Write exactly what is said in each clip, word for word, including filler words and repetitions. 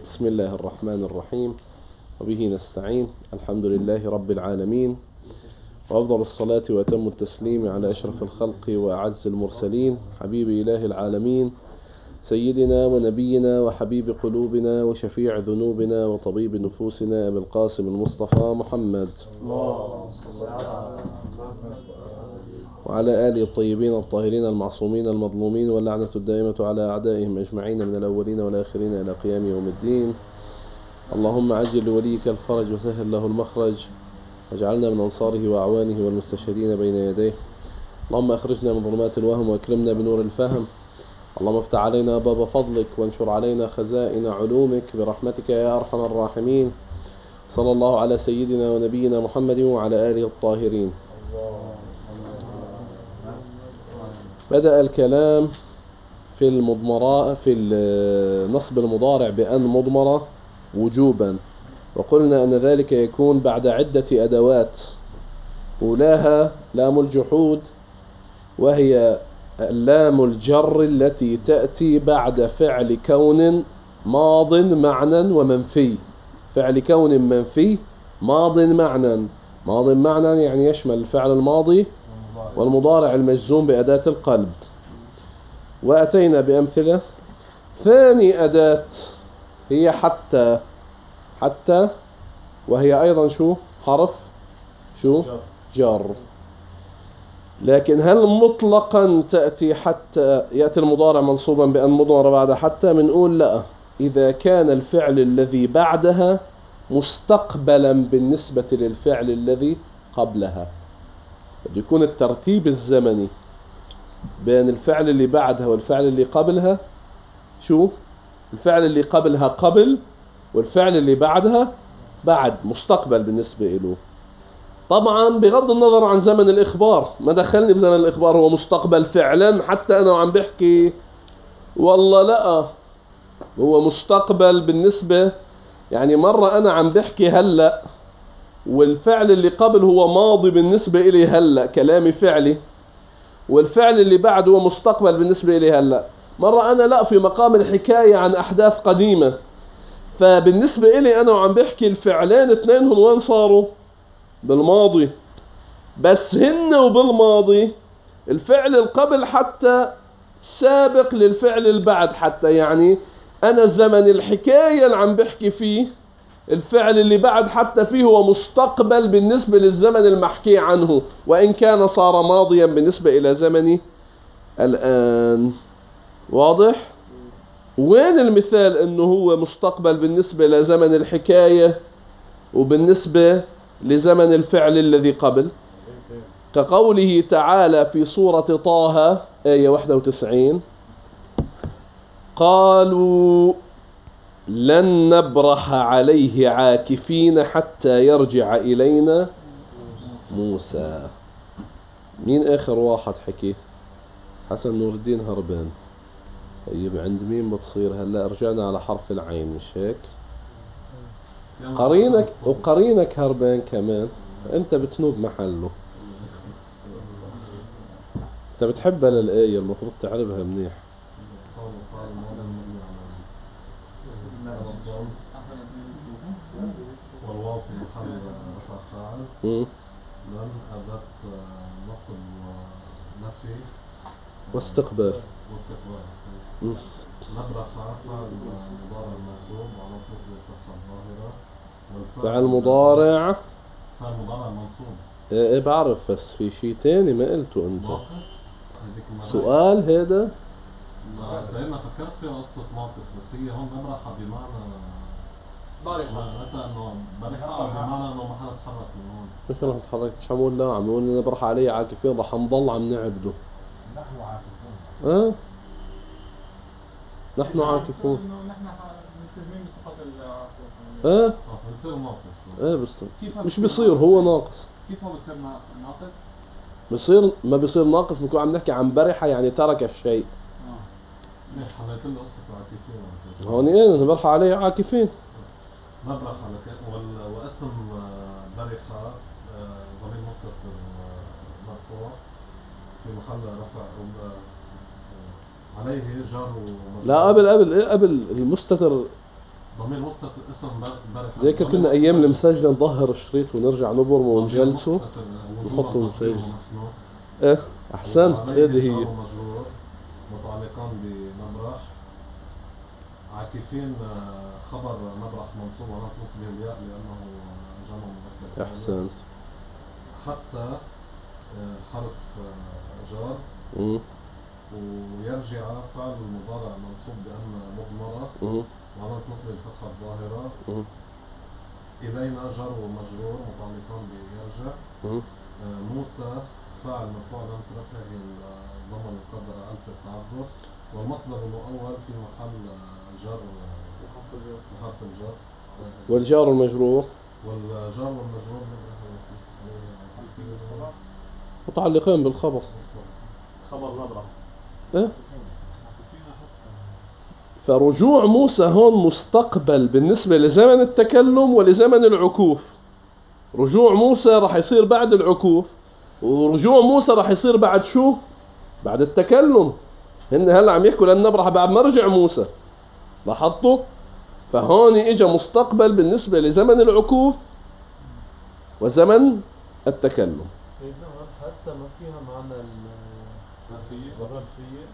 بسم الله الرحمن الرحيم، وبه نستعين. الحمد لله رب العالمين، وأفضل الصلاة وأتم التسليم على أشرف الخلق وأعز المرسلين، حبيب إله العالمين، سيدنا ونبينا وحبيب قلوبنا وشفيع ذنوبنا وطبيب نفوسنا أبي القاسم المصطفى محمد وعلى آله الطيبين الطاهرين المعصومين المظلومين، واللعنة الدائمة على أعدائهم أجمعين من الأولين والآخرين إلى قيام يوم الدين. اللهم عجل لوليك الفرج وسهل له المخرج، واجعلنا من أنصاره وأعوانه والمستشهدين بين يديه. اللهم أخرجنا من ظلمات الوهم وأكرمنا بنور الفهم. اللهم افتح علينا باب فضلك وانشر علينا خزائن علومك برحمتك يا أرحم الراحمين. صلى الله على سيدنا ونبينا محمد وعلى آله الطاهرين. بدأ الكلام في المضمرة في نصب المضارع بأن مضمرة وجوبا، وقلنا أن ذلك يكون بعد عدة أدوات، أولاها لام الجحود، وهي لام الجر التي تأتي بعد فعل كون ماض معنى ومنفي. فعل كون منفي ماض معنى، ماض معنى يعني يشمل الفعل الماضي والمضارع المجزوم بأداة القلب، وأتينا بأمثلة. ثاني أداة هي حتى، حتى وهي أيضا شو حرف شو جر. لكن هل مطلقا تأتي حتى يأتي المضارع منصوبا بأن مضمر بعد حتى؟ منقول لا، إذا كان الفعل الذي بعدها مستقبلا بالنسبة للفعل الذي قبلها. بده يكون الترتيب الزمني بين الفعل اللي بعدها والفعل اللي قبلها شو؟ الفعل اللي قبلها قبل، والفعل اللي بعدها بعد، مستقبل بالنسبة له. طبعا بغض النظر عن زمن الإخبار، ما دخلني بزمن الإخبار، هو مستقبل فعلا حتى أنا وعم بحكي والله لا، هو مستقبل بالنسبة، يعني مرة أنا عم بحكي هلأ والفعل اللي قبل هو ماضي بالنسبة إلي هلأ، كلامي فعلي، والفعل اللي بعد هو مستقبل بالنسبة إلي هلأ. مرة أنا لا في مقام الحكاية عن أحداث قديمة، فبالنسبة إلي أنا وعم بحكي الفعلين اثنينهم وين صاروا؟ بالماضي، بس هن وبالماضي الفعل القبل حتى سابق للفعل البعد حتى، يعني أنا زمن الحكاية اللي عم بحكي فيه الفعل اللي بعد حتى فيه هو مستقبل بالنسبة للزمن المحكي عنه، وإن كان صار ماضيا بالنسبة إلى زمني الآن. واضح؟ وين المثال إنه هو مستقبل بالنسبة لزمن الحكاية وبالنسبة لزمن الفعل الذي قبل؟ كقوله تعالى في سورة طه آية واحد وتسعين: قالوا لن نبرح عليه عاكفين حتى يرجع إلينا موسى. مين آخر واحد حكي؟ حسن نور الدين هربان. طيب عند مين بتصير هلا؟ رجعنا على حرف العين، مش هيك؟ قرينك وقرينك هربان كمان، انت بتنوب محله. انت بتحبها للآية، المفروض تعرفها منيح. والواو في محل رفع فاعل، لن أداة نصب ونفي واستقبال واستقبال. نبرح فاعل المضارع المنصوب وعلامة نصبه الفتحة الظاهرة، فعل مضارع فعل مضارع منصوب. ايه, ايه بعرف، بس في شيء تاني ما قلته انت. ناقص سؤال هذا زي ما فكرت فيها قصة ناقص، بس هي هون نبرح بمعنى برحة، انه برحة بمعنى انه ما حنتحرك من هون. مش رح نتحرك، مش عم نقول لا، عم نقول انه نبرح عليه عاكفين، رح نضل عم نعبده. نحن عاكفون. اه نحن عاكفون. نحن ملتزمين بصفة العاكفون. اه بصير ناقص. ايه بس مش بيصير هو ناقص. كيف هو بصير ناقص؟ بصير ما بيصير ناقص، بنكون عم نحكي عن برحة يعني ترك الشيء. اه ليه حليت له قصة عاكفين هون ايه نبرح عليه عاكفين. نبرح على كده. واسم برحة ضمير مستتر مرفوع في محل رفع عليه جار ومجرور. لا قبل قبل ايه قبل المستتر ضمير وصلت الاسم امبارح. زي كنا ايام المساجله نظهر الشريط ونرجع نبرمه ونجلسه ونحطه مساجل. ايه احسنت هذه هي. متعلقان بنبرح عاكفين خبر نبرح منصوب على نصبه الياء لانه جمع مذكر. احسنت. حتى حرف جار امم ويرجع فعل المضارع منصوب بأن مضمرة وعلامة نصبه الفتحة الظاهرة. امم إلينا جر ومجرور متعلقان بيرجع. موسى فاعل مرفوع علامة رفعه الضمة المقدرة ألف التعذر والمصدر المؤول في محل جر وحرف الجر والجار المجرور والجار والمجرور متعلقين بالخبر. خبر نبرة. إيه؟ فرجوع موسى هون مستقبل بالنسبة لزمن التكلم ولزمن العكوف. رجوع موسى راح يصير بعد العكوف ورجوع موسى راح يصير بعد شو؟ بعد التكلم. هن هلا عم يحكوا لأن نبرح بعد مرجع موسى. لاحظتوا؟ فهون اجى مستقبل بالنسبة لزمن العكوف وزمن التكلم. حتى ما فيها معنى الظرفية.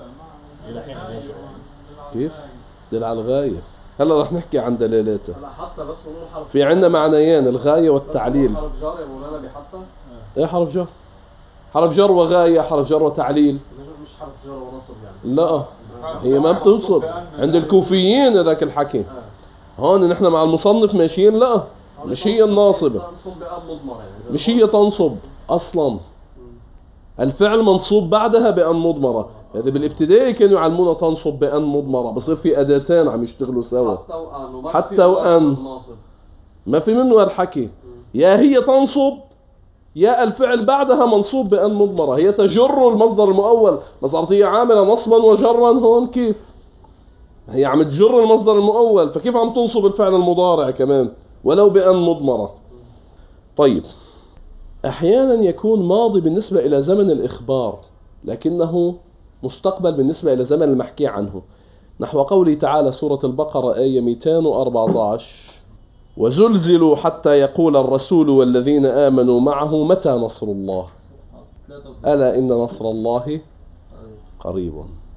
كيف؟ دل على الغاية. هلا رح نحكي عن دلالاتها. هلا حتى بس حرف. في عندنا معنيين الغاية والتعليل. حرف جر يا مولانا بحتى؟ ايه حرف جر. حرف جر وغاية، حرف جر وتعليل. مش حرف جر ونصب يعني. لا هي ما بتنصب عند الكوفيين هذاك الحكي. هون نحن مع المصنف ماشيين. لا مش هي الناصبة، مش هي تنصب اصلا. الفعل منصوب بعدها بأن مضمرة. هذا بالابتدائي كانوا يعلمونا تنصب بأن مضمرة. بصير في أداتين عم يشتغلوا سوا حتى وأن. ما في منه الحكي. يا هي تنصب يا الفعل بعدها منصوب بأن مضمرة. هي تجر المصدر المؤول. مصدرية عاملة نصبا وجرا. هون كيف هي عم تجر المصدر المؤول فكيف عم تنصب الفعل المضارع كمان ولو بأن مضمرة. طيب أحيانا يكون ماضي بالنسبة إلى زمن الإخبار لكنه مستقبل بالنسبة إلى زمن المحكي عنه. نحو قوله تعالى سورة البقرة آية مئتين وأربعة عشر وزلزلوا حتى يقول الرسول والذين آمنوا معه متى نصر الله ألا إن نصر الله قريب.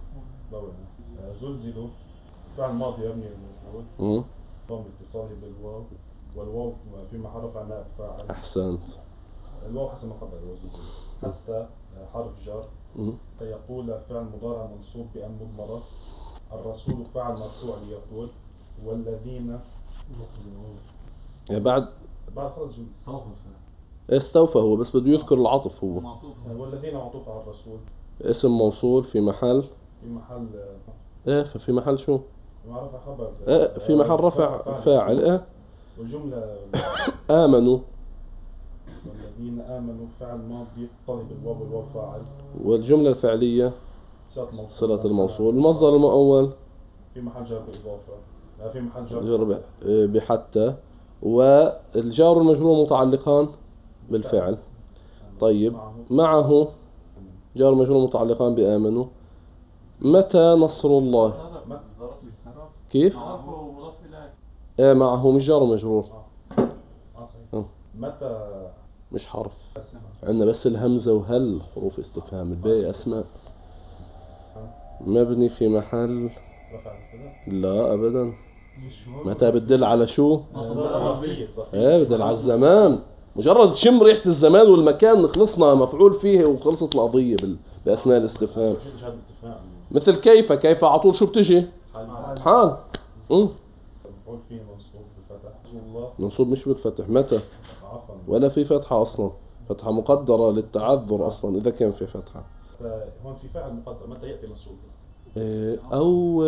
زلزلوا فعل ماضي يبني المفعول ضم اتصاله بالواو والواو في محل رفع نائب فاعل. أحسنت. الواو حسب ما قبل حتى حرف جر. فيقول فعل مضارع منصوب بأن مضمرة. الرسول فعل مرفوع ليقول والذين يعني بعد بعد خلص استوفى هو بس بده يذكر العطف. هو والذين معطوف على الرسول اسم موصول في محل في محل ايه في محل شو رفع خبر. ايه في محل رفع فاعل. ايه والجملة آمنوا والذين آمنوا فعل ماضي طلب الواو والواو فاعل. والجملة الفعلية صلة الموصول. المصدر المؤول في محل جر بإضافة في محل جر بحتى. والجار والمجرور متعلقان بالفعل. طيب معه جار مجرور متعلقان بآمنوا. متى نصر الله كيف ايه معه مش جار ومجرور. متى مش حرف عندنا بس الهمزة وهل حروف استفهام. الباقي أسماء. مبني في محل لا أبدا. متى بتدل على شو ايه بدل على الزمان. مجرد شم ريحة الزمان والمكان خلصنا مفعول فيه وخلصت القضية بأثناء الاستفهام. مثل كيف كيف على طول شو بتجي حال. امم منصوب مش بالفتح. متى ولا في فتحة أصلا. فتحة مقدرة للتعذر أصلا إذا كان في فتحة. هون في فعل مقدر متى يأتي منصوب أو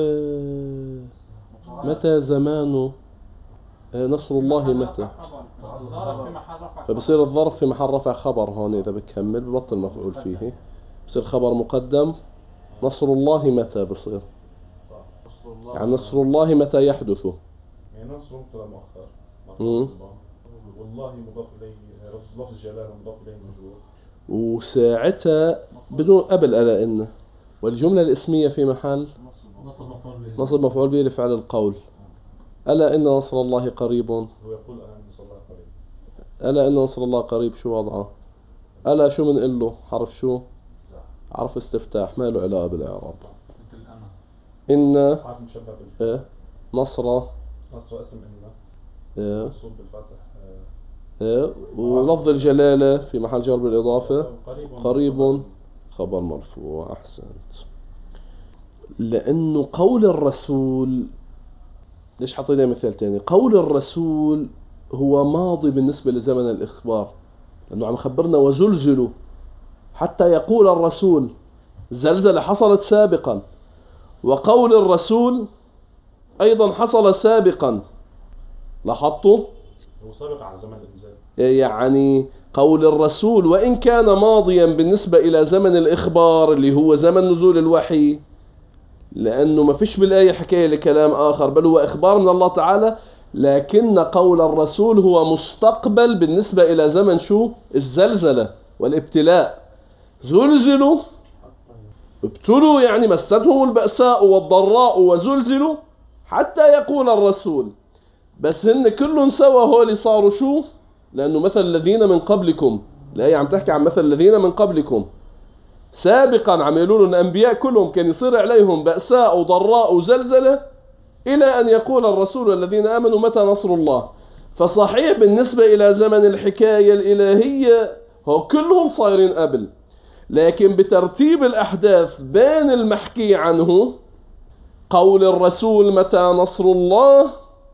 متى زمان نصر الله متى. فبصير الظرف في محل رفع خبر. هون إذا بكمل ببطل مفعول فيه بصير خبر مقدم. نصر الله متى بصير يعني نصر الله متى يحدث. يعني نصر مبتدا مؤخر. والله مضاف إليه لفظ الجلالة مضاف إليه مجرور. وساعتها بدون قبل ألا إن. والجملة الاسمية في محل نصب مفعول به لفعل القول. ألا إن نصر الله قريب. هو يقول ألا إن نصر الله قريب. ألا إن نصر الله قريب شو وضعه؟ ألا شو من له حرف شو؟ حرف استفتاح ما له علاقة بالإعراب. إن حرف مشبه بالفتح. إيه نصر نصر اسم إن إيه منصوب بالفتح. إيه ولفظ الجلالة في محل جر بالإضافة. قريب. قريب خبر مرفوع. أحسنت. لأنه قول الرسول، ليش حطينا مثال تاني؟ قول الرسول هو ماضي بالنسبة لزمن الإخبار، لأنه عم خبرنا وزلزلوا، حتى يقول الرسول زلزلة حصلت سابقا، وقول الرسول أيضا حصل سابقا. لاحظتوا؟ هو سابق على زمن الإنزال. يعني قول الرسول وإن كان ماضيا بالنسبة إلى زمن الإخبار اللي هو زمن نزول الوحي، لأنه ما فيش بالآية حكاية لكلام آخر، بل هو إخبار من الله تعالى، لكن قول الرسول هو مستقبل بالنسبة إلى زمن شو؟ الزلزلة والابتلاء. زلزلوا ابتلوا يعني مستهم البأساء والضراء وزلزلوا حتى يقول الرسول. بس هن كلهم سوا هولي صاروا شو؟ لأنه مثل الذين من قبلكم، الآية عم تحكي عن مثل الذين من قبلكم سابقا عم يقولون الأنبياء كلهم كان يصير عليهم بأساء وضراء وزلزلة إلى أن يقول الرسول والذين آمنوا متى نصر الله. فصحيح بالنسبة إلى زمن الحكاية الإلهية هو كلهم صايرين قبل، لكن بترتيب الأحداث بين المحكي عنه قول الرسول متى نصر الله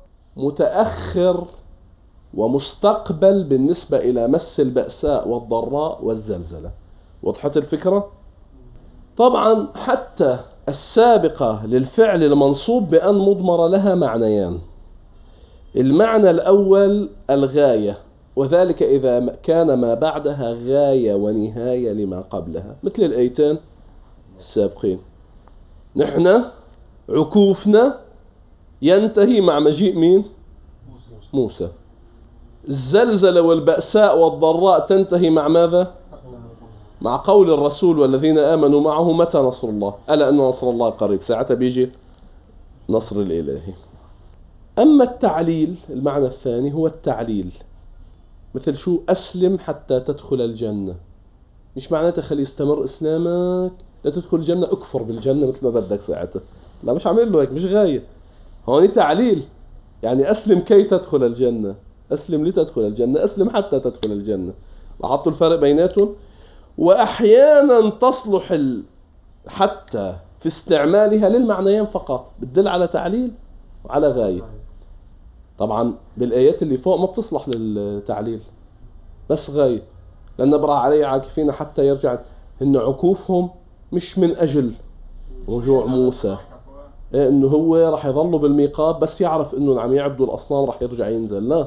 متأخر ومستقبل بالنسبة إلى مس البأساء والضراء والزلزلة. وضحت الفكرة؟ طبعا حتى السابقة للفعل المنصوب بأن مضمر لها معنيان. المعنى الأول الغاية، وذلك إذا كان ما بعدها غاية ونهاية لما قبلها، مثل الآيتين السابقين. نحن عكوفنا ينتهي مع مجيء مين؟ موسى. الزلزلة والبأساء والضراء تنتهي مع ماذا؟ مع قول الرسول والذين آمنوا معه متى نصر الله؟ ألا أن نصر الله قريب. ساعتها بيجي نصر الإلهي. أما التعليل المعنى الثاني هو التعليل، مثل شو؟ أسلم حتى تدخل الجنة. مش معناته خلي يستمر إسلامك لا تدخل الجنة، أكفر بالجنة مثل ما بدك ساعتها. لا مش عامل له هيك، مش غاية. هون تعليل يعني أسلم كي تدخل الجنة، أسلم لتدخل الجنة، أسلم حتى تدخل الجنة. لاحظتوا الفرق بيناتهم؟ وأحيانا تصلح ال... حتى في استعمالها للمعنيين فقط، بتدل على تعليل وعلى غاية. طبعا بالآيات اللي فوق ما بتصلح للتعليل، بس غاية، لأن برا عليه عاكفين حتى يرجع. إن عكوفهم مش من أجل رجوع موسى، إيه إنه هو راح يظلوا بالميقات بس يعرف إنه عم يعبدوا الأصنام راح يرجع ينزل، لا.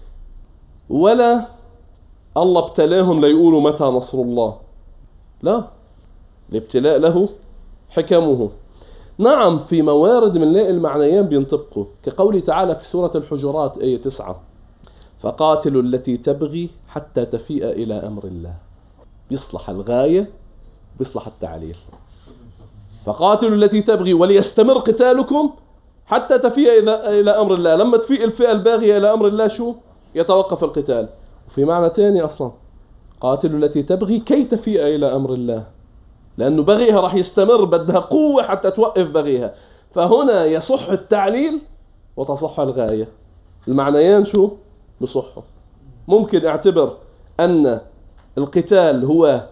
ولا الله ابتلاهم ليقولوا متى نصر الله، لا، الابتلاء له حكمه. نعم في موارد من لاقي المعنيين بينطبقوا، كقوله تعالى في سورة الحجرات آية تسعة: فقاتلوا التي تبغي حتى تفيء إلى أمر الله. بيصلح الغاية بيصلح التعليل. فقاتلوا التي تبغي وليستمر قتالكم حتى تفيء إلى أمر الله. لما تفيء الفئة الباغية إلى أمر الله شو؟ يتوقف القتال. وفي معنى تاني أصلا: قاتلوا التي تبغي كي تفيء إلى أمر الله، لأنه بغيها راح يستمر، بدها قوة حتى توقف بغيها. فهنا يصح التعليل وتصح الغاية، المعنيين شو؟ بصحوا. ممكن اعتبر أن القتال هو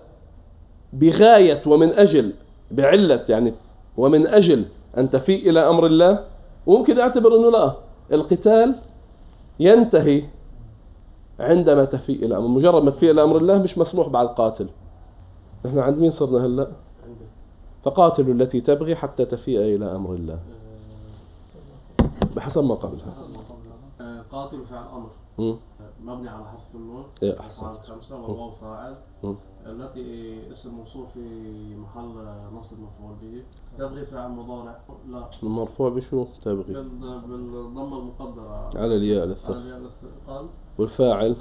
بغاية ومن أجل، بعلة يعني ومن أجل أن تفيء إلى أمر الله، وممكن اعتبر أنه لا، القتال ينتهي عندما تفيء إلى أمر، مجرد ما تفيء إلى أمر الله مش مسموح بعد القاتل. نحن عند مين صرنا هلأ؟ فقاتلوا التي تبغي حتى تفيء إلى أمر الله بحسب ما قبلها. قاتل فعل أمر م? مبني على حذف النون. إيه أحسنت. والواو فاعل، التي اسم موصول في محل نصب مفعول به. تبغي فعل مضارع، لا المرفوع بشو؟ تبغي بالضمة المقدرة على الياء للثقل. والفاعل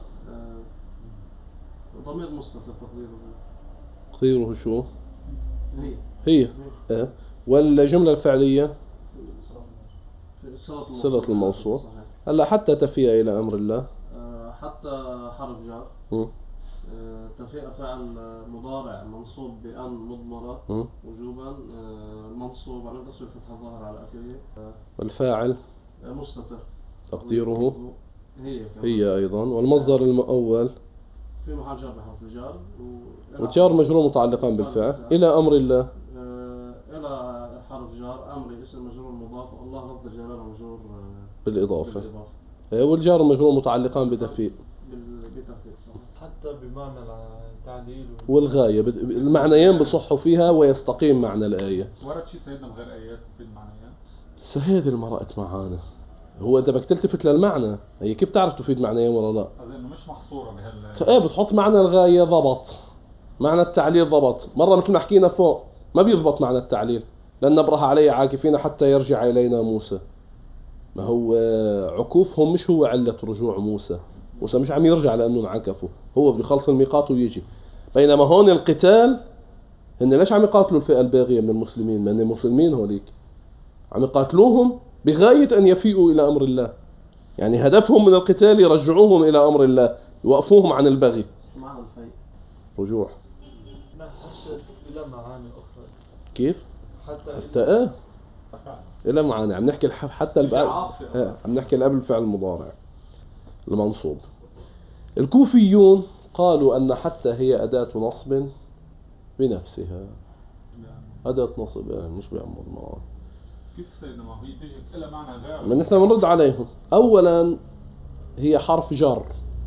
ضمير مستتر تقديره تقديره شو؟ هي هي. اه. والجملة الفعلية صلة الموصول. هلا حتى تفيء إلى أمر الله. آه حتى حرف جار. م. آه تفيء فعل مضارع منصوب بأن مضمرة م. وجوبا آه منصوب على تصوير فتح الظاهر على آخره. آه والفاعل آه مستتر تقديره هي هي أيضا. والمصدر المؤول في محل جر بحرف الجار والجار مجرور متعلقان بالفعل إلى أمر الله. آه إلى حرف جار أمر اسم مجرور مضاف الله لفظ الجلالة مجرور آه بالإضافة. بالإضافة. والجار مجرور متعلقان بتفيء بتفيء حتى بمعنى التعديل والغاية. المعنيين بصحوا فيها ويستقيم معنى الآية. ورد شيء سيدنا بغير آيات في المعنيين. هذه اللي مرقت معانا. هو انت بدك تلتفت للمعنى، هي كيف تعرف تفيد معنيين ولا لا؟ قصدي انه مش محصوره بهال ايه بتحط معنى الغايه ضبط، معنى التعليل ضبط. مره مثل ما حكينا فوق ما بيضبط معنى التعليل، لن نبرح عليه عاكفين حتى يرجع الينا موسى. ما هو عكوفهم مش هو عله رجوع موسى، موسى مش عم يرجع لانه انعكفوا، هو بده يخلص الميقات ويجي. بينما هون القتال هن ليش عم يقاتلوا الفئه الباغيه من المسلمين؟ ما هن مسلمين هوليك عم يقاتلوهم بغاية أن يفيئوا إلى أمر الله، يعني هدفهم من القتال يرجعوهم إلى أمر الله، يوقفوهم عن البغي. معنى الفيء رجوع. حتى إلى معاني أخرى. كيف؟ حتى, حتى إيه؟ إلى معاني. عم نحكي حتى الب... آه. عم نحكي قبل الفعل المضارع المنصوب. الكوفيون قالوا أن حتى هي أداة نصب بنفسها. أداة نصب يعني مش بأمر الله. كيف سيدنا ما هي تجي إلى معنى غير؟ ما نحن بنرد عليهم. أولا هي حرف جر.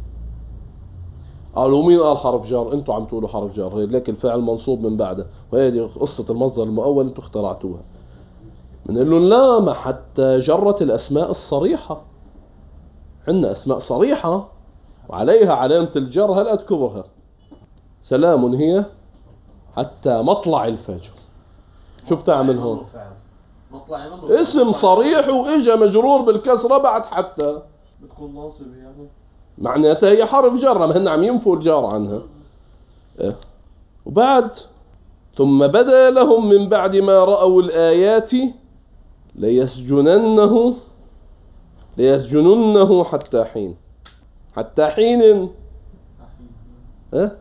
قالوا مين قال حرف جر؟ أنتوا عم تقولوا حرف جر، ليك الفعل منصوب من بعده، وهذه قصة المصدر المؤول أنتوا اخترعتوها. بنقول لهم لا، ما حتى جرت الأسماء الصريحة. عندنا أسماء صريحة وعليها علامة الجر هلأت كبرها. سلام هي حتى مطلع الفجر. شو بتعمل هون؟ اسم صريح واجا مجرور بالكسره بعد حتى بتكون ناصب يعني معناتها هي حرف جر، ما هن عم ينفوا الجار عنها. إيه؟ وبعد ثم بدا لهم من بعد ما رأوا الآيات ليسجننه ليسجننه حتى حين. حتى حين إيه؟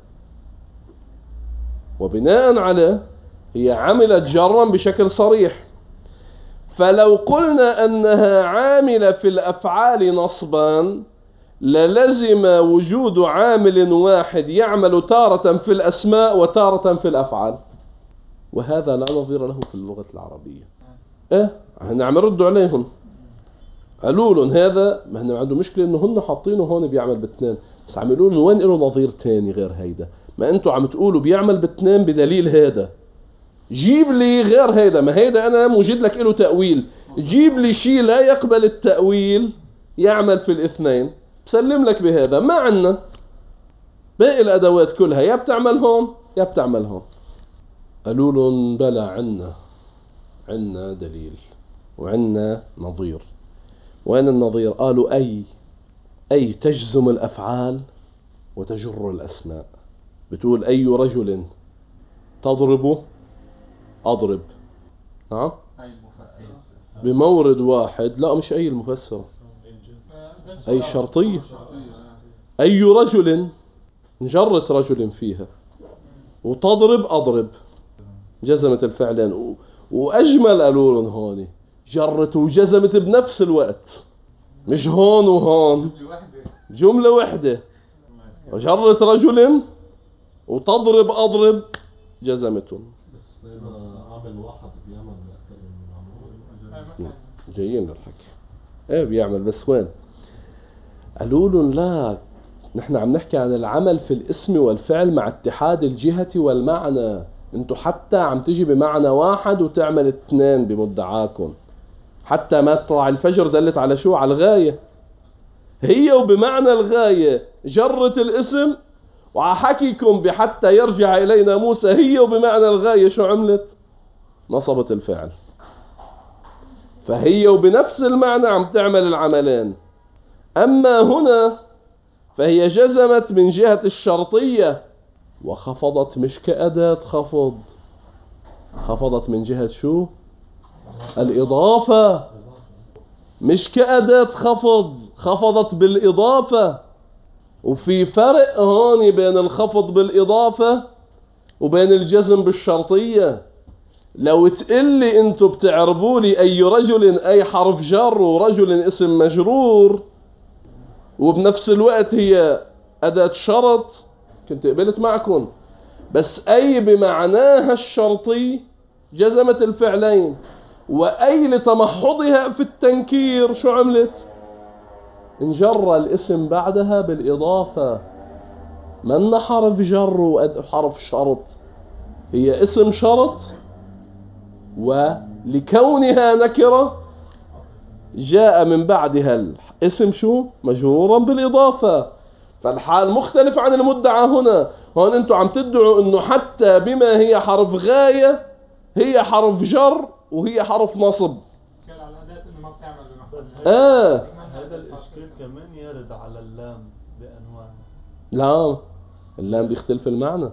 وبناء على هي عملت جرا بشكل صريح. فلو قلنا أنها عاملة في الأفعال نصبا للزم وجود عامل واحد يعمل تارة في الأسماء وتارة في الأفعال، وهذا لا نظير له في اللغة العربية. إيه؟ هن عم يردوا عليهم قالوا لهم هذا ما هن عنده مشكلة إنه هن حاطينه هون بيعمل باثنين، بس عم يقولوا له وين له نظير تاني غير هيدا؟ ما أنتوا عم تقولوا بيعمل باثنين بدليل هذا، جيب لي غير هيدا. ما هيدا أنا موجد لك له تأويل، جيب لي شيء لا يقبل التأويل يعمل في الاثنين، بسلم لك بهذا. ما عنا باقي الأدوات كلها يا بتعمل هون يا بتعمل هون. قالوا لهم بلى عنا عنا دليل وعنا نظير. وين النظير؟ قالوا أي أي تجزم الأفعال وتجر الأسماء. بتقول أي رجل تضربه أضرب. نعم بمورد واحد. لا مش أي المفسرة، أي شرطية. أي رجل نجرت رجل فيها، وتضرب أضرب جزمت الفعلين. وأجمل قالوا لهم هون جرت وجزمت بنفس الوقت، مش هون وهون، جملة واحدة. وجرت رجل وتضرب أضرب جزمتهم. بس عامل واحد بيعمل أكثر من عمل. جايين للحكي ايه بيعمل، بس وين؟ قالوا لهم لا، نحن عم نحكي عن العمل في الاسم والفعل مع اتحاد الجهة والمعنى. انتوا حتى عم تجي بمعنى واحد وتعمل اثنين بمدعاكم. حتى ما تطلع الفجر دلت على شو؟ على الغاية. هي وبمعنى الغاية جرت الاسم، وحكيكم بحتى يرجع إلينا موسى هي وبمعنى الغاية شو عملت؟ نصبت الفعل. فهي وبنفس المعنى عم تعمل العملين. أما هنا فهي جزمت من جهة الشرطية وخفضت، مش كأداة خفض، خفضت من جهة شو؟ الإضافة. مش كأداة خفض، خفضت بالإضافة. وفي فرق هون بين الخفض بالإضافة وبين الجزم بالشرطية. لو تقلي انتوا بتعربوا لي أي رجل أي حرف جر ورجل اسم مجرور وبنفس الوقت هي أداة شرط كنت قبلت معكم، بس أي بمعناها الشرطي جزمت الفعلين، وأي لتمحضها في التنكير شو عملت؟ انجر الاسم بعدها بالإضافة. من حرف جر وحرف شرط، هي اسم شرط ولكونها نكرة جاء من بعدها الاسم شو؟ مجرورا بالإضافة. فالحال مختلف عن المدعى هنا. هون انتوا عم تدعوا انه حتى بما هي حرف غاية هي حرف جر وهي حرف نصب. على الأداة انه ما بتعمل بمحل. اه هذا الإشكال كمان يرد على اللام بأنواعها. لا، اللام بيختلف المعنى.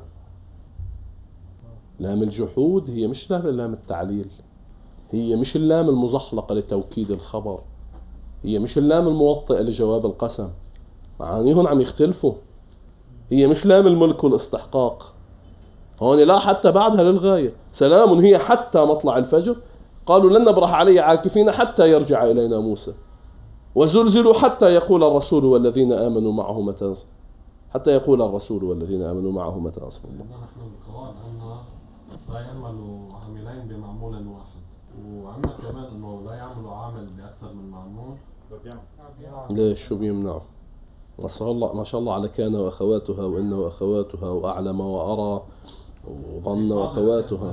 لام الجحود هي مش لام اللام التعليل، هي مش اللام المزحلقة لتوكيد الخبر، هي مش اللام الموطئة لجواب القسم. معانيهم عم يختلفوا. هي مش لام الملك والاستحقاق. هون لا حتى بعدها للغاية. سلام هي حتى مطلع الفجر، قالوا لن نبرح عليه عاكفين حتى يرجع إلينا موسى، وزلزلوا حتى يقول الرسول والذين آمنوا معه متى نصر حتى يقول الرسول والذين آمنوا معه متى نصر الله. نحن بالقواعد عندنا لا يعملوا عاملين بمعمول واحد، وعندنا كمان انه لا يعملوا عامل باكثر من معمول. ليش؟ شو بيمنعه؟ ما شاء الله ما شاء الله على كان واخواتها وان واخواتها واعلم وارى وظن واخواتها.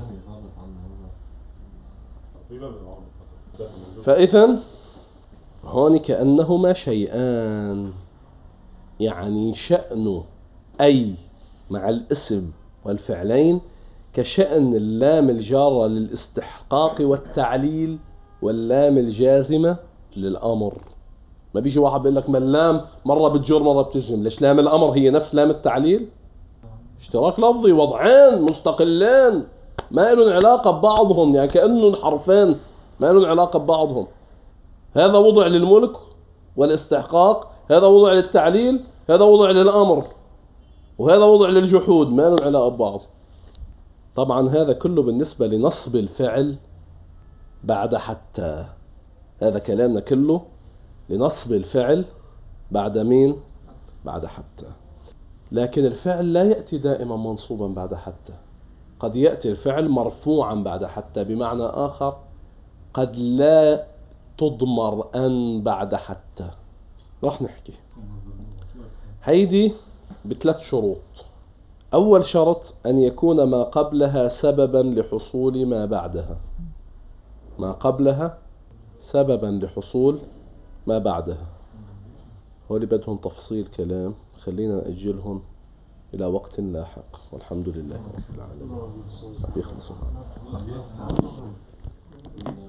فاذا هون كانهما شيئان، يعني شأن أي مع الاسم والفعلين كشأن اللام الجارة للاستحقاق والتعليل واللام الجازمة للأمر. ما بيجي واحد بيقول لك ما اللام مرة بتجر مرة بتجزم، ليش لام الأمر هي نفس لام التعليل؟ اشتراك لفظي، وضعين مستقلين ما لهم علاقة ببعضهم، يعني كأنهم حرفين ما لهم علاقة ببعضهم. هذا وضع للملك والاستحقاق، هذا وضع للتعليل، هذا وضع للأمر، وهذا وضع للجحود، ما لهم علاقة ببعض. طبعا هذا كله بالنسبة لنصب الفعل بعد حتى. هذا كلامنا كله لنصب الفعل بعد مين؟ بعد حتى. لكن الفعل لا يأتي دائما منصوبا بعد حتى، قد يأتي الفعل مرفوعا بعد حتى. بمعنى آخر قد لا تضمر أن بعد حتى. راح نحكي هيدي بثلاث شروط. أول شرط أن يكون ما قبلها سببا لحصول ما بعدها. ما قبلها سببا لحصول ما بعدها. هولي بدهم تفصيل كلام، خلينا نأجلهم إلى وقت لاحق، والحمد لله رب العالمين. بيخلصوا